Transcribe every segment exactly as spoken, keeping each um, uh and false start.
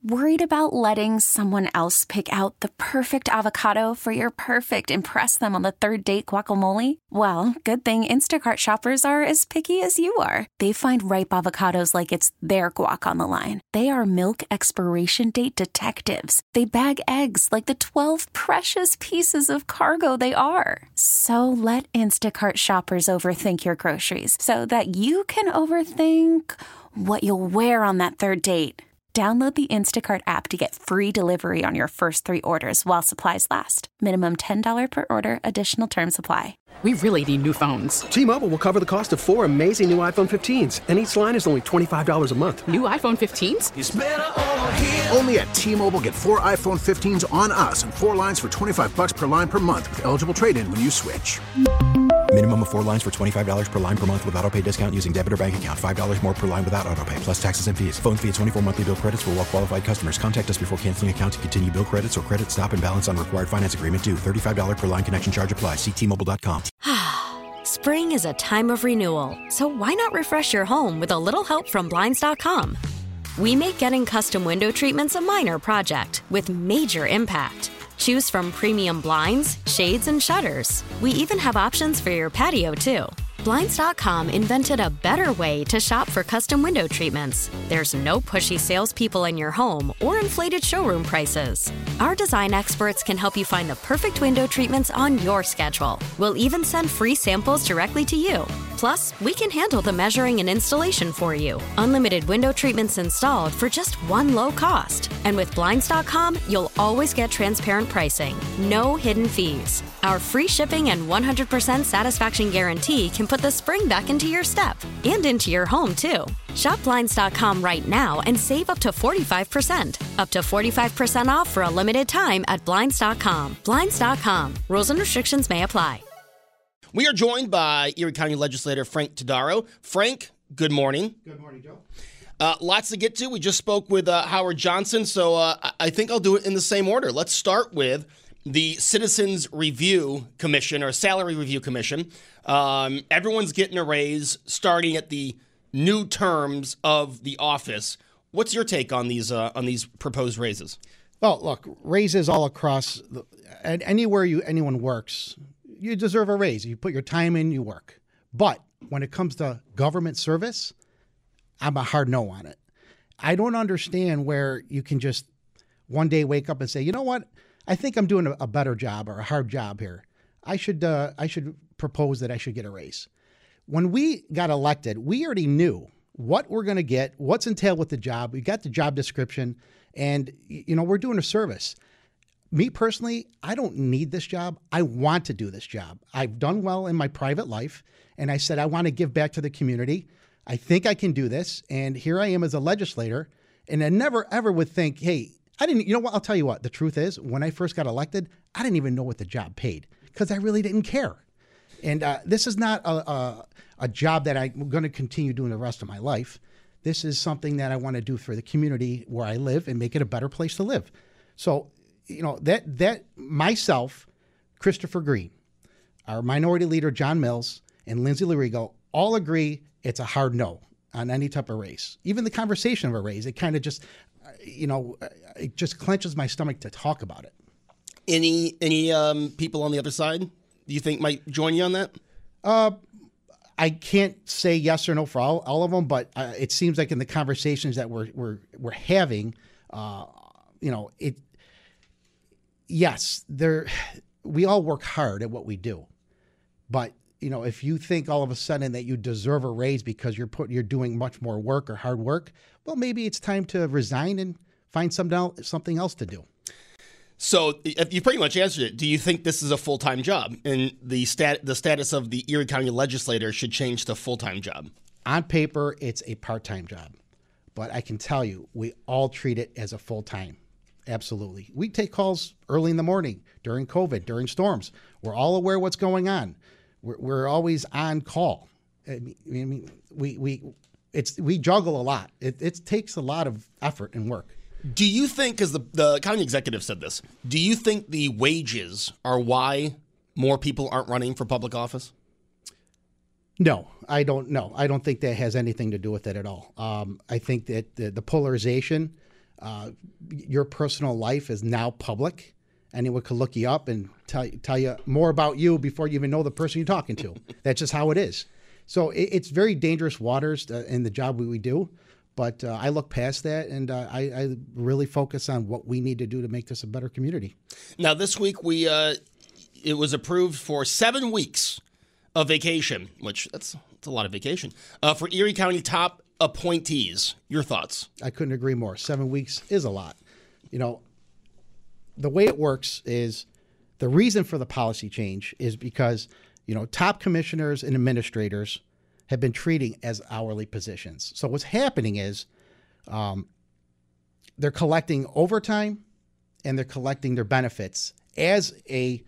Worried about letting someone else pick out the perfect avocado for your perfect impress them on the third date guacamole? Well, good thing Instacart shoppers are as picky as you are. They find ripe avocados like it's their guac on the line. They are milk expiration date detectives. They bag eggs like the twelve precious pieces of cargo they are. So let Instacart shoppers overthink your groceries so that you can overthink what you'll wear on that third date. Download the Instacart app to get free delivery on your first three orders while supplies last. Minimum ten dollars per order. Additional terms apply. We really need new phones. T-Mobile will cover the cost of four amazing new iPhone fifteens, and each line is only twenty-five dollars a month. New iPhone fifteens? It's better over here. Only at T-Mobile, get four iPhone fifteens on us and four lines for twenty-five dollars per line per month with eligible trade-in when you switch. Minimum of four lines for twenty-five dollars per line per month with autopay discount using debit or bank account. five dollars more per line without autopay, plus taxes and fees. Phone fee at twenty-four monthly bill credits for well-qualified customers. Contact us before canceling account to continue bill credits or credit stop and balance on required finance agreement due. thirty-five dollars per line connection charge applies. See T Mobile dot com. Spring is a time of renewal, so why not refresh your home with a little help from Blinds dot com? We make getting custom window treatments a minor project with major impact. Choose from premium blinds, shades, and shutters. We even have options for your patio, too. Blinds dot com invented a better way to shop for custom window treatments. There's no pushy salespeople in your home or inflated showroom prices. Our design experts can help you find the perfect window treatments on your schedule. We'll even send free samples directly to you. Plus, we can handle the measuring and installation for you. Unlimited window treatments installed for just one low cost. And with Blinds dot com, you'll always get transparent pricing. No hidden fees. Our free shipping and one hundred percent satisfaction guarantee can put the spring back into your step and into your home, too. Shop Blinds dot com right now and save up to forty-five percent. Up to forty-five percent off for a limited time at Blinds dot com. Blinds dot com. Rules and restrictions may apply. We are joined by Erie County Legislator Frank Todaro. Frank, good morning. Good morning, Joe. Uh, lots to get to. We just spoke with uh, Howard Johnson, so uh, I think I'll do it in the same order. Let's start with the Citizens Review Commission, or Salary Review Commission. Um, everyone's getting a raise starting at the new terms of the office. What's your take on these uh, on these proposed raises? Well, look, raises all across, the, anywhere you anyone works, you deserve a raise. You put your time in, you work. But when it comes to government service, I'm a hard no on it. I don't understand where you can just one day wake up and say, you know what, I think I'm doing a, a better job or a hard job here. I should uh, I should propose that I should get a raise. When we got elected, we already knew what we're going to get, what's entailed with the job. We got the job description, and you know we're doing a service. Me personally, I don't need this job. I want to do this job. I've done well in my private life, and I said I want to give back to the community. I think I can do this, and here I am as a legislator, and I never ever would think, hey, I didn't, you know what, I'll tell you what, the truth is, when I first got elected, I didn't even know what the job paid because I really didn't care. And uh, this is not a, a, a job that I'm going to continue doing the rest of my life. This is something that I want to do for the community where I live and make it a better place to live. So, you know, that, that myself, Christopher Green, our minority leader, John Mills, and Lindsay Larigo all agree it's a hard no on any type of raise. Even the conversation of a raise, it kind of just, you know, it just clenches my stomach to talk about it. Any any um, people on the other side do you think might join you on that? Uh, I can't say yes or no for all, all of them, but uh, it seems like in the conversations that we're we're we're having, uh, you know, it. Yes, there. We all work hard at what we do, but you know, if you think all of a sudden that you deserve a raise because you're put you're doing much more work or hard work, well, maybe it's time to resign and find some else, something else to do. So you pretty much answered it. Do you think this is a full-time job, and the stat the status of the Erie County legislator should change to full-time job? On paper, it's a part-time job, but I can tell you, we all treat it as a full-time. Absolutely. We take calls early in the morning, during COVID, during storms. We're all aware what's going on. We're, we're always on call. I mean, we we it's we juggle a lot. It, it takes a lot of effort and work. Do you think, because the, the county executive said this, do you think the wages are why more people aren't running for public office? No, I don't know. I don't think that has anything to do with it at all. Um, I think that the, the polarization Uh, your personal life is now public. Anyone could look you up and tell, tell you more about you before you even know the person you're talking to. That's just how it is. So it, it's very dangerous waters uh, in the job we, we do. But uh, I look past that, and uh, I, I really focus on what we need to do to make this a better community. Now, this week, we uh, it was approved for seven weeks of vacation, which that's, that's a lot of vacation, uh, for Erie County top appointees. Your thoughts? I couldn't agree more. Seven weeks is a lot. You know, the way it works is the reason for the policy change is because, you know, top commissioners and administrators have been treating as hourly positions. So what's happening is um, they're collecting overtime and they're collecting their benefits as a,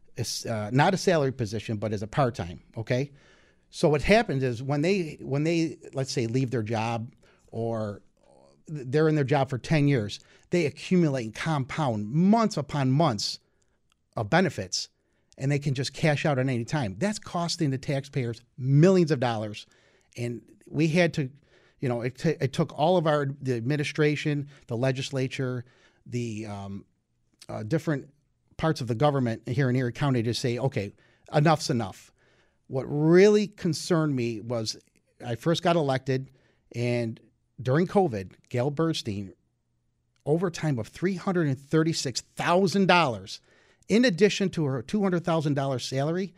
uh, not a salary position, but as a part-time, okay? So what happens is when they, when they, let's say, leave their job or they're in their job for ten years, they accumulate and compound months upon months of benefits, and they can just cash out at any time. That's costing the taxpayers millions of dollars. And we had to, you know, it, t- it took all of our, the administration, the legislature, the um, uh, different parts of the government here in Erie County to say, okay, enough's enough. What really concerned me was I first got elected, and during COVID, Gail Bernstein, overtime of three hundred thirty-six thousand dollars, in addition to her two hundred thousand dollars salary.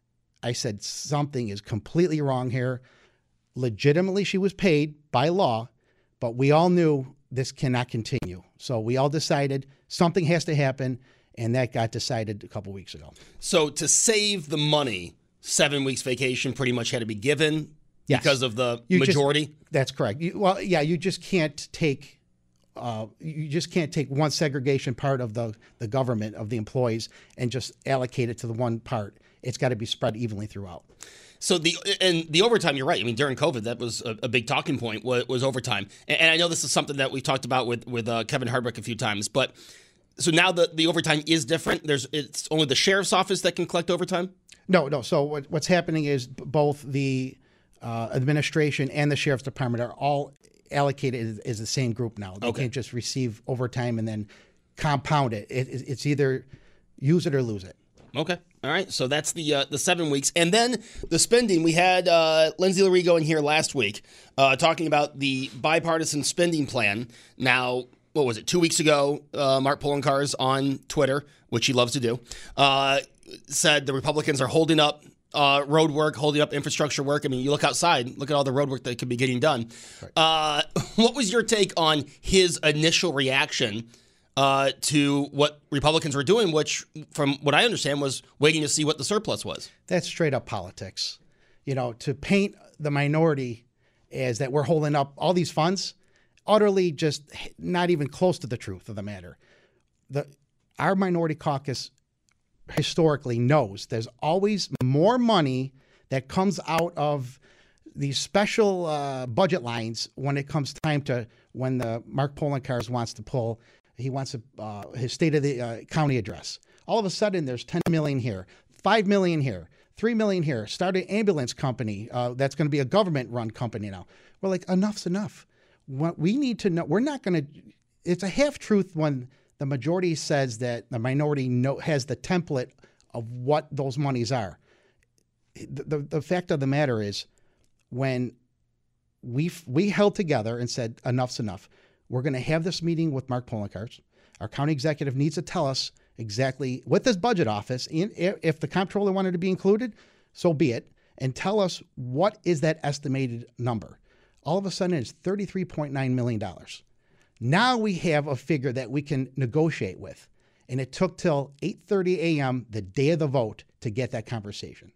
I said, something is completely wrong here. Legitimately, she was paid by law, but we all knew this cannot continue. So we all decided something has to happen, and that got decided a couple weeks ago. So to save the money, seven weeks vacation pretty much had to be given yes. because of the you majority? Just, that's correct. You, well, yeah, you just can't take... Uh, you just can't take one segregation part of the, the government, of the employees, and just allocate it to the one part. It's got to be spread evenly throughout. So the and the overtime, you're right. I mean, during COVID, that was a, a big talking point, was, was overtime. And, and I know this is something that we've talked about with, with uh, Kevin Hardwick a few times. But so now the, the overtime is different. There's It's only the sheriff's office that can collect overtime? No, no. So what, what's happening is both the uh, administration and the sheriff's department are all allocated as the same group now. They okay. can't just receive overtime and then compound it. it. It's either use it or lose it. Okay. All right. So that's the uh, the seven weeks. And then the spending. We had uh, Lindsay Larigo in here last week uh, talking about the bipartisan spending plan. Now, what was it? Two weeks ago, uh, Mark Poloncarz on Twitter, which he loves to do, uh, said the Republicans are holding up Uh, road work, holding up infrastructure work. I mean, you look outside, look at all the road work that could be getting done. Right. Uh, what was your take on his initial reaction uh, to what Republicans were doing, which, from what I understand, was waiting to see what the surplus was? That's straight up politics. You know, to paint the minority as that we're holding up all these funds, utterly just not even close to the truth of the matter. The Our minority caucus historically knows there's always more money that comes out of these special uh, budget lines when it comes time to when the Mark Poloncarz wants to pull, he wants to, uh, his state of the uh, county address. All of a sudden, there's ten million here, five million here, three million here. Start an ambulance company uh, that's going to be a government-run company now. We're like, enough's enough. What we need to know, we're not going to. It's a half truth when the majority says that the minority know, has the template of what those monies are. The, the, the fact of the matter is, when we we held together and said, enough's enough, we're going to have this meeting with Mark Poloncarz. Our county executive needs to tell us exactly, with this budget office, in, if the comptroller wanted to be included, so be it, and tell us what is that estimated number. All of a sudden, it's thirty-three point nine million dollars. Now we have a figure that we can negotiate with. And it took till eight thirty a.m. the day of the vote to get that conversation.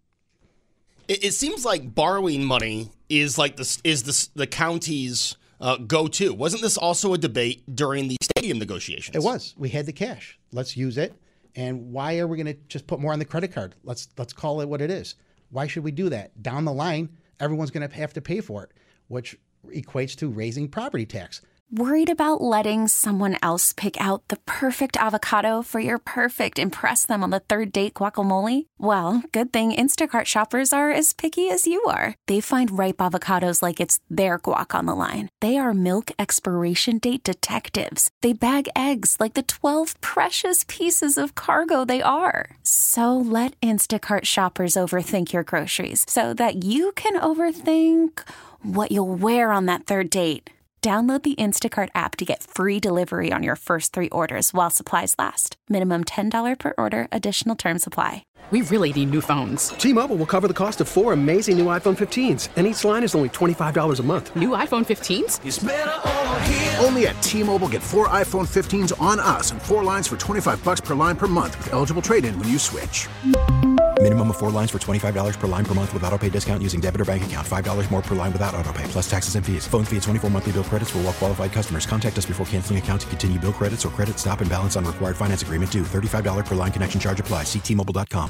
It, it seems like borrowing money is like this is this the county's uh, go-to. Wasn't this also a debate during the stadium negotiations? It was. We had the cash. Let's use it. And why are we going to just put more on the credit card? Let's let's call it what it is. Why should we do that? Down the line, everyone's going to have to pay for it, which equates to raising property tax. Worried about letting someone else pick out the perfect avocado for your perfect impress them on the third date guacamole? Well, good thing Instacart shoppers are as picky as you are. They find ripe avocados like it's their guac on the line. They are milk expiration date detectives. They bag eggs like the twelve precious pieces of cargo they are. So let Instacart shoppers overthink your groceries so that you can overthink what you'll wear on that third date. Download the Instacart app to get free delivery on your first three orders while supplies last. Minimum ten dollars per order. Additional terms apply. We really need new phones. T-Mobile will cover the cost of four amazing new iPhone fifteens, and each line is only twenty-five dollars a month. New iPhone fifteens? It's better over here. Only at T-Mobile, get four iPhone fifteens on us and four lines for twenty-five bucks per line per month with eligible trade-in when you switch. Minimum of four lines for twenty-five dollars per line per month with auto pay discount using debit or bank account. five dollars more per line without auto pay, plus taxes and fees. Phone fee at twenty-four monthly bill credits for well-qualified customers. Contact us before canceling account to continue bill credits or credit stop and balance on required finance agreement due. thirty-five dollars per line connection charge applies. See T Mobile dot com.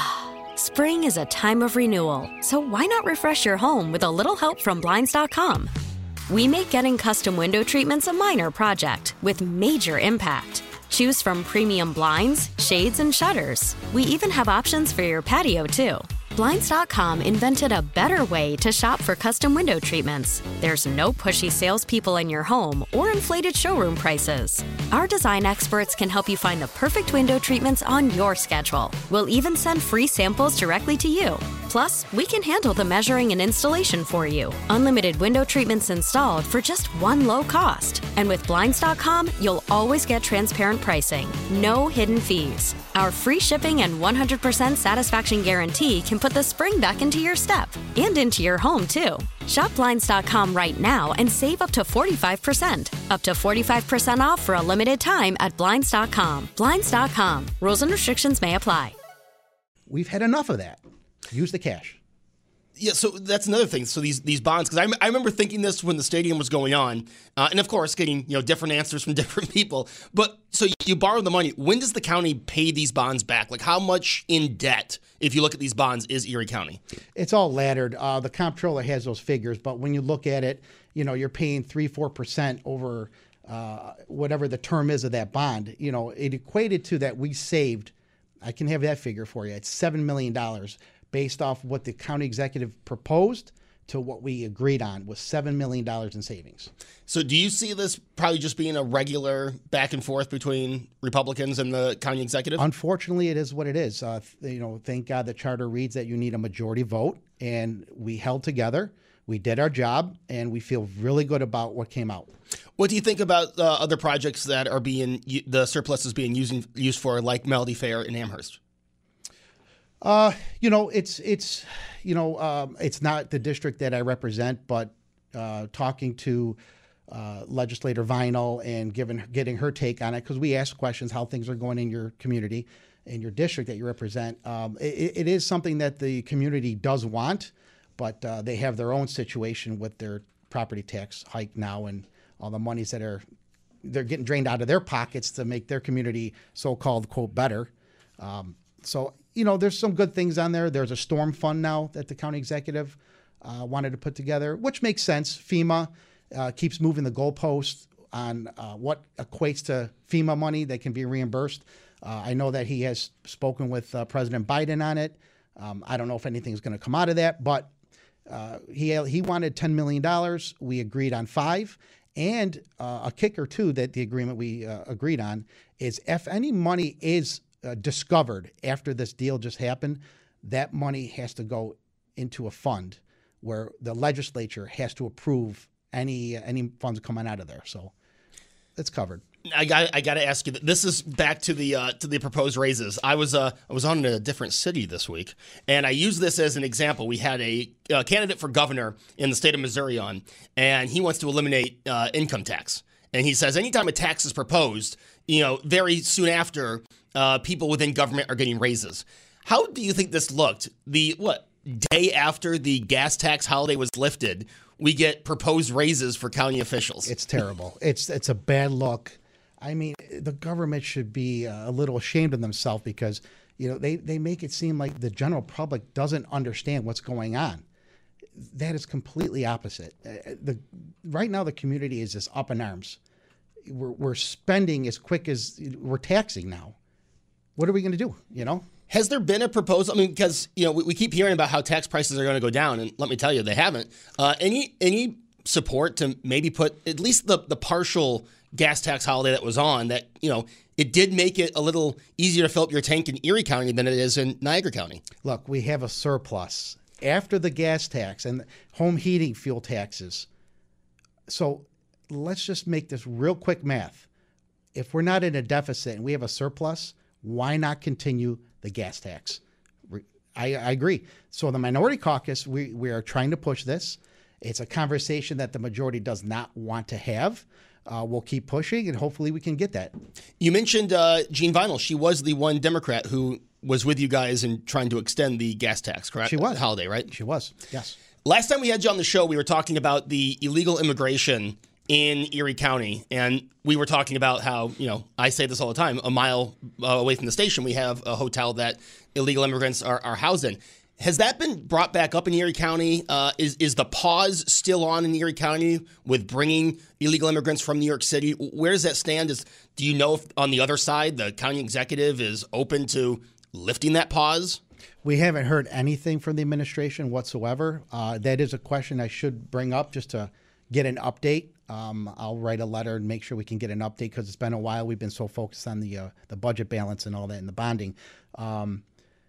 Spring is a time of renewal, so why not refresh your home with a little help from Blinds dot com? We make getting custom window treatments a minor project with major impact. Choose from premium blinds, shades, and shutters. We even have options for your patio, too. Blinds dot com invented a better way to shop for custom window treatments. There's no pushy salespeople in your home or inflated showroom prices. Our design experts can help you find the perfect window treatments on your schedule. We'll even send free samples directly to you. Plus, we can handle the measuring and installation for you. Unlimited window treatments installed for just one low cost. And with Blinds dot com, you'll always get transparent pricing. No hidden fees. Our free shipping and one hundred percent satisfaction guarantee can put the spring back into your step and into your home, too. Shop Blinds dot com right now and save up to forty-five percent. Up to forty-five percent off for a limited time at Blinds dot com. Blinds dot com. Rules and restrictions may apply. We've had enough of that. Use the cash. Yeah, so that's another thing. So these these bonds, because I, I remember thinking this when the stadium was going on, uh, and of course getting you know different answers from different people. But so you borrow the money. When does the county pay these bonds back? Like how much in debt, if you look at these bonds, is Erie County? It's all laddered. Uh, the comptroller has those figures, but when you look at it, you know you're paying three four percent over uh, whatever the term is of that bond. You know it equated to that we saved. I can have that figure for you. It's seven million dollars. Based off what the county executive proposed to what we agreed on was seven million dollars in savings. So do you see this probably just being a regular back and forth between Republicans and the county executive? Unfortunately, it is what it is. Uh, you know, thank God the charter reads that you need a majority vote, and we held together. We did our job, and we feel really good about what came out. What do you think about uh, other projects that are being, the surplus is being using, used for, like Melody Fair in Amherst? Uh, you know, it's, it's, you know, um, it's not the district that I represent, but uh, talking to uh, legislator Vinyl and giving, getting her take on it, because we ask questions how things are going in your community, in your district that you represent. Um, it, it is something that the community does want, but uh, they have their own situation with their property tax hike now and all the monies that are, they're getting drained out of their pockets to make their community so-called, quote, better. Um, so, you know, there's some good things on there. There's a storm fund now that the county executive uh, wanted to put together, which makes sense. FEMA uh, keeps moving the goalpost on uh, what equates to FEMA money that can be reimbursed. Uh, I know that he has spoken with uh, President Biden on it. Um, I don't know if anything's going to come out of that, but uh, he he wanted ten million dollars. We agreed on five. And uh, a kicker, too, that the agreement we uh, agreed on is if any money is uh, discovered after this deal just happened, that money has to go into a fund where the legislature has to approve any any funds coming out of there. So it's covered. I got I got to ask you. This is back to the uh, to the proposed raises. I was uh, I was on a different city this week, and I used this as an example. We had a uh, candidate for governor in the state of Missouri on, and he wants to eliminate uh, income tax. And he says anytime a tax is proposed, you know, very soon after, uh, people within government are getting raises. How do you think this looked? The what day after the gas tax holiday was lifted, we get proposed raises for county officials. It's terrible. It's it's a bad look. I mean, the government should be a little ashamed of themselves because, you know, they, they make it seem like the general public doesn't understand what's going on. That is completely opposite. Uh, the right now the community is just up in arms. We're, we're spending as quick as we're taxing now. What are we going to do? You know. Has there been a proposal? I mean, because you know we, we keep hearing about how tax prices are going to go down, and let me tell you, they haven't. Uh, any any support to maybe put at least the the partial gas tax holiday that was on that, you know, it did make it a little easier to fill up your tank in Erie County than it is in Niagara County. Look, we have a surplus after the gas tax and home heating fuel taxes. So let's just make this real quick math. If we're not in a deficit and we have a surplus, why not continue the gas tax? I, I agree. So the Minority Caucus, we, we are trying to push this. It's a conversation that the majority does not want to have. Uh, we'll keep pushing, and hopefully we can get that. You mentioned uh, Jean Vinyl. She was the one Democrat who was with you guys in trying to extend the gas tax, correct? She was. Holiday, right? She was, yes. Last time we had you on the show, we were talking about the illegal immigration in Erie County, and we were talking about how, you know, I say this all the time, a mile uh, away from the station, we have a hotel that illegal immigrants are, are housed in. Has that been brought back up in Erie County? Uh, is is the pause still on in Erie County with bringing illegal immigrants from New York City? Where does that stand? Is, do you know if on the other side the county executive is open to lifting that pause? We haven't heard anything from the administration whatsoever. Uh, that is a question I should bring up just to get an update. Um, I'll write a letter and make sure we can get an update because it's been a while. We've been so focused on the uh, the budget balance and all that and the bonding. Um,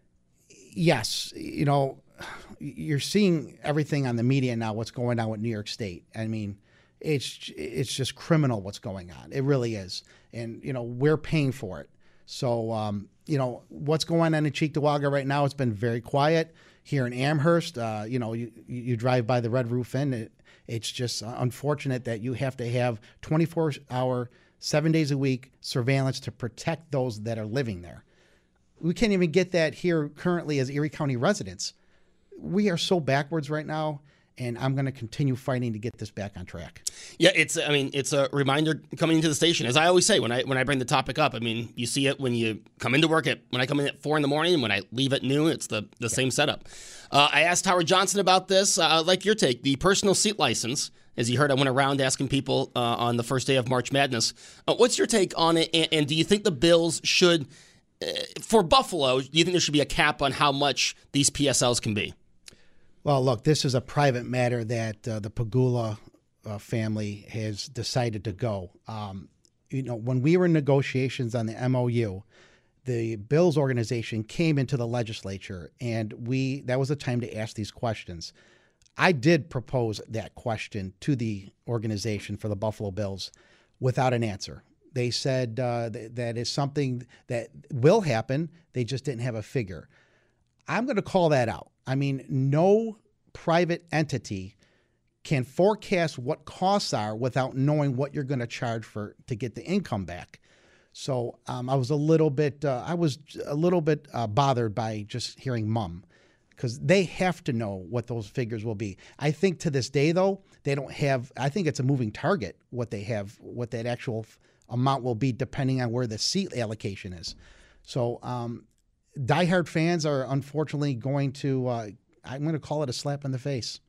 yes, you know, you're seeing everything on the media now, what's going on with New York State. I mean, it's it's just criminal what's going on. It really is. And, you know, we're paying for it. So, um, you know, what's going on in Cheektowaga right now, it's been very quiet. Here in Amherst, uh, you know, you, you drive by the Red Roof Inn. It, it's just unfortunate that you have to have twenty-four hour, seven days a week surveillance to protect those that are living there. We can't even get that here currently as Erie County residents. We are so backwards right now, and I'm going to continue fighting to get this back on track. Yeah, it's. I mean, it's a reminder coming into the station. As I always say when I when I bring the topic up, I mean, you see it when you come into work at when I come in at four in the morning, and when I leave at noon, it's the the yeah. same setup. Uh, I asked Howard Johnson about this. Uh, I'd like your take. The personal seat license. As you heard, I went around asking people uh, on the first day of March Madness. Uh, what's your take on it? And, and do you think the Bills should, uh, for Buffalo, do you think there should be a cap on how much these P S Ls can be? Well, look, this is a private matter that uh, the Pegula uh, family has decided to go. Um, you know, when we were in negotiations on the M O U, the Bills organization came into the legislature, and we that was the time to ask these questions. I did propose that question to the organization for the Buffalo Bills without an answer. They said uh, th- that is something that will happen. They just didn't have a figure. I'm going to call that out. I mean, no private entity can forecast what costs are without knowing what you're going to charge for to get the income back. So um, I was a little bit, uh, I was a little bit uh, bothered by just hearing mum, because they have to know what those figures will be. I think to this day, though, they don't have. I think it's a moving target what they have, what that actual amount will be, depending on where the seat allocation is. So. Um, Diehard fans are unfortunately going to, uh, I'm going to call it a slap in the face.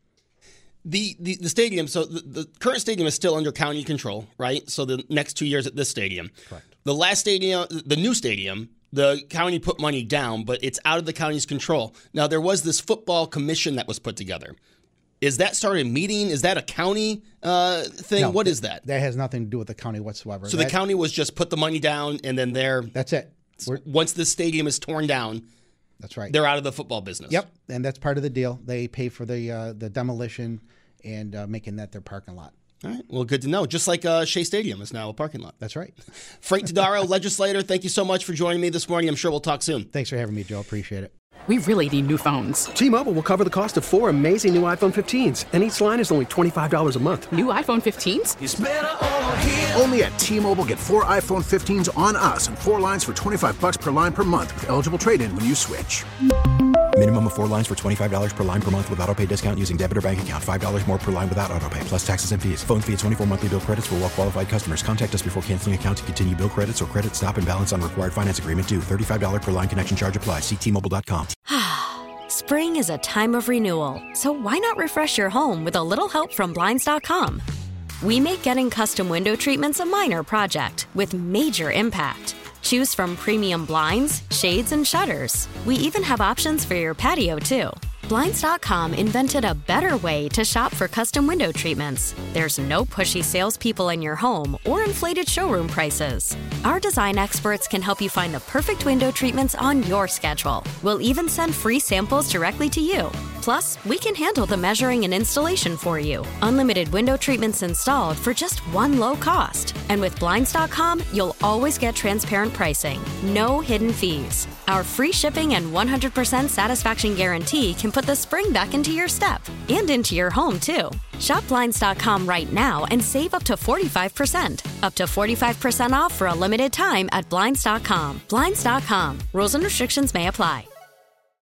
The the, the stadium, so the, the current stadium is still under county control, right? So the next two years at this stadium. Correct. The last stadium, the new stadium, the county put money down, but it's out of the county's control. Now, there was this football commission that was put together. Is that started a meeting? Is that a county uh, thing? No, what that, is that? That has nothing to do with the county whatsoever. So that, the county was just put the money down, and then they're... That's it. We're, Once the stadium is torn down, that's right. They're out of the football business. Yep, and that's part of the deal. They pay for the uh, the demolition and uh, making that their parking lot. All right. Well, good to know. Just like uh, Shea Stadium is now a parking lot. That's right. Frank Todaro, legislator, thank you so much for joining me this morning. I'm sure we'll talk soon. Thanks for having me, Joe. Appreciate it. We really need new phones. T-Mobile will cover the cost of four amazing new iPhone fifteens, and each line is only twenty-five dollars a month. New iPhone fifteens? It's better over here. Only at T-Mobile, get four iPhone fifteens on us and four lines for twenty-five bucks per line per month with eligible trade-in when you switch. Minimum of four lines for twenty-five dollars per line per month with autopay discount using debit or bank account. five dollars more per line without autopay, plus taxes and fees. Phone fee at twenty-four monthly bill credits for well-qualified customers. Contact us before canceling account to continue bill credits or credit stop and balance on required finance agreement due. thirty-five dollars per line connection charge applies. See T Mobile dot com. Spring is a time of renewal, so why not refresh your home with a little help from Blinds dot com? We make getting custom window treatments a minor project with major impact. Choose from premium blinds, shades, and shutters. We even have options for your patio, too. Blinds dot com invented a better way to shop for custom window treatments. There's no pushy salespeople in your home or inflated showroom prices. Our design experts can help you find the perfect window treatments on your schedule. We'll even send free samples directly to you. Plus, we can handle the measuring and installation for you. Unlimited window treatments installed for just one low cost. And with Blinds dot com, you'll always get transparent pricing. No hidden fees. Our free shipping and one hundred percent satisfaction guarantee can put the spring back into your step and into your home, too. Shop Blinds dot com right now and save up to forty-five percent. Up to forty-five percent off for a limited time at Blinds dot com. Blinds dot com. Rules and restrictions may apply.